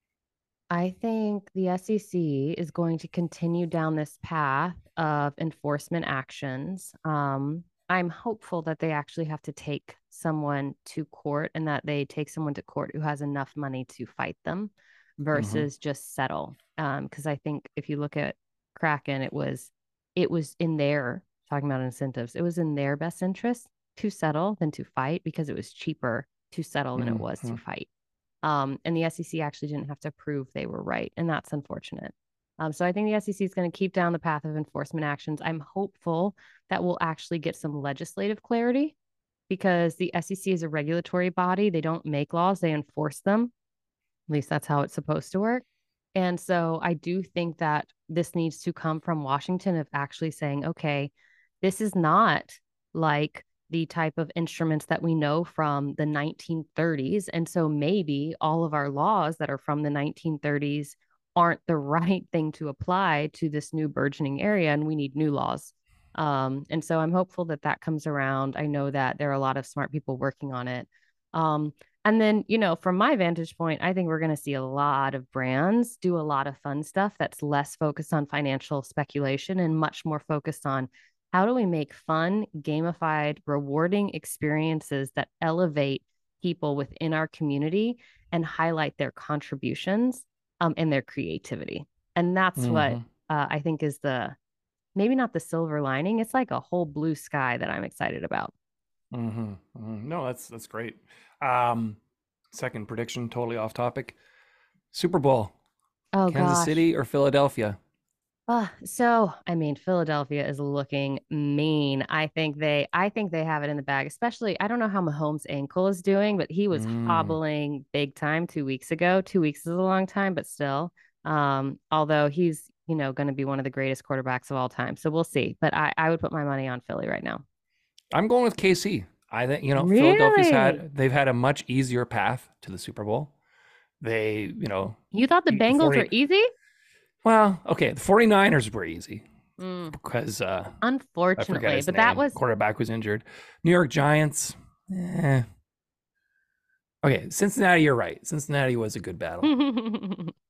I think the SEC is going to continue down this path of enforcement actions. I'm hopeful that they actually have to take someone to court, and that they take someone to court who has enough money to fight them Hmm. versus just settle. Because I think if you look at Kraken, it was in their, talking about incentives, it was in their best interest to settle than to fight, because it was cheaper to settle than it was Hmm. to fight. And the SEC actually didn't have to prove they were right. And that's unfortunate. So I think the SEC is going to keep down the path of enforcement actions. I'm hopeful that we'll actually get some legislative clarity, because the SEC is a regulatory body. They don't make laws, they enforce them. At least that's how it's supposed to work. And so I do think that this needs to come from Washington, of actually saying, okay, this is not like the type of instruments that we know from the 1930s. And so maybe all of our laws that are from the 1930s aren't the right thing to apply to this new burgeoning area, and we need new laws. And so I'm hopeful that that comes around. I know that there are a lot of smart people working on it. Um, and then, from my vantage point, I think we're going to see a lot of brands do a lot of fun stuff that's less focused on financial speculation and much more focused on, how do we make fun, gamified, rewarding experiences that elevate people within our community and highlight their contributions, and their creativity. And that's what Hmm. I think is maybe not the silver lining. It's like a whole blue sky that I'm excited about. Hmm. Hmm. No, that's great. Um, Second prediction, totally off topic. Super Bowl, Oh Kansas gosh. City or Philadelphia? So I mean, Philadelphia is looking mean. I think they have it in the bag, especially I don't know how Mahomes' ankle is doing, but he was Mm. hobbling big time 2 weeks ago. 2 weeks is a long time, but still. Although he's, going to be one of the greatest quarterbacks of all time. So we'll see. But I would put my money on Philly right now. I'm going with KC. I think, Really? they've had a much easier path to the Super Bowl. They, You thought the beat the Bengals were 40. easy? Well, okay, the 49ers were easy Mm, because I forget unfortunately, his but that name. was Quarterback was injured. New York Giants. Okay, Cincinnati, you're right. Cincinnati was a good battle.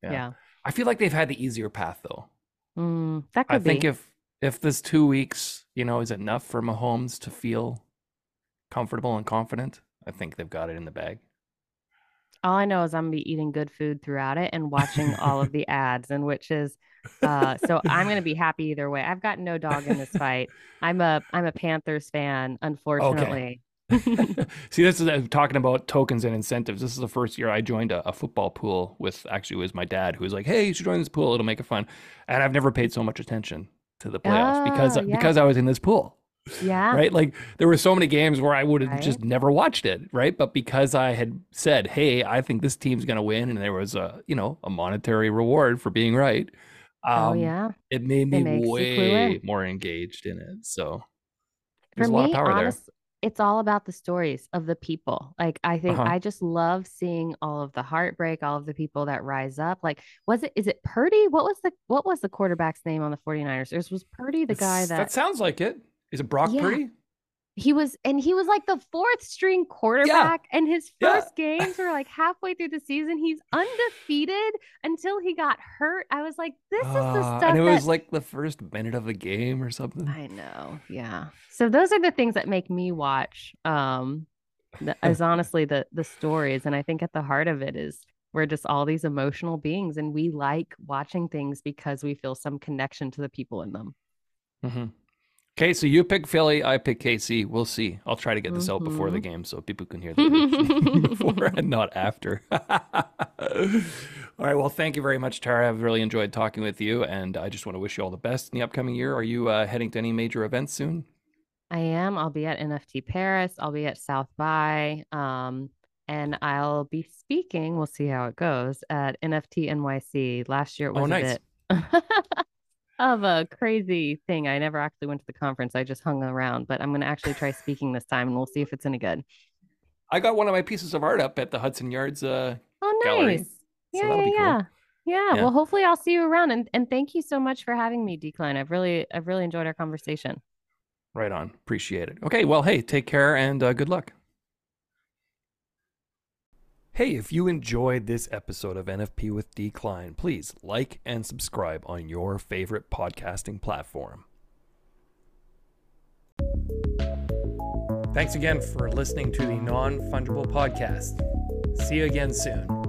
Yeah. Yeah. I feel like they've had the easier path though. That I could think be. if this 2 weeks, is enough for Mahomes to feel comfortable and confident, I think they've got it in the bag. All I know is I'm gonna be eating good food throughout it and watching all of the ads, and which is so I'm gonna be happy either way. I've got no dog in this fight. I'm a Panthers fan, Okay. unfortunately. See, this is talking about tokens and incentives. This is the first year I joined a football pool with actually it was my dad who was like, "Hey, you should join this pool. It'll make it fun." And I've never paid so much attention to the playoffs because Oh, yeah. I was in this pool. Yeah. Right? Like there were so many games where I would have Right. just never watched it, right? But because I had said, "Hey, I think this team's going to win," and there was a monetary reward for being right, Oh, um, yeah. it made It me makes you clue in. way more engaged in it. So For there's a lot of me, power there. it's all about the stories of the people. Like, I think Uh-huh. I just love seeing all of the heartbreak, all of the people that rise up. Like, is it Purdy? What was the quarterback's name on the 49ers? Was Purdy the guy That that, sounds like it. Is it Brock yeah, Purdy? he was like the fourth string Yeah, quarterback, and his yeah. first games were like halfway through the season. He's undefeated until he got hurt. I was like, this is the And stuff it that was like the first minute of the game or something. I know. Yeah. So those are the things that make me watch. Is honestly the stories, and I think at the heart of it is we're just all these emotional beings, and we like watching things because we feel some connection to the people in them. hmm Okay, so you pick Philly, I pick KC. We'll see. I'll try to get this out before the Hmm. game so people can hear the prediction before and not after. All right. Well, thank you very much, Tara. I've really enjoyed talking with you, and I just want to wish you all the best in the upcoming year. Are you heading to any major events soon? I am. I'll be at NFT Paris. I'll be at South by. And I'll be speaking. We'll see how it goes at NFT NYC. Last year it Oh, was a nice. bit of a crazy thing. I never actually went to the conference. I just hung around, but I'm going to actually try speaking this time and we'll see if it's any good. I got one of my pieces of art up at the Hudson Yards Oh, gallery, nice. so Yeah, that'll yeah, be cool. yeah. Yeah. Yeah, Well, hopefully I'll see you around, and thank you so much for having me, Decline. I've really enjoyed our conversation. right on. Appreciate it. Okay, well, hey, take care and good luck. Hey, if you enjoyed this episode of NFP with Decline, please like and subscribe on your favorite podcasting platform. Thanks again for listening to the Non Fungible Podcast. See you again soon.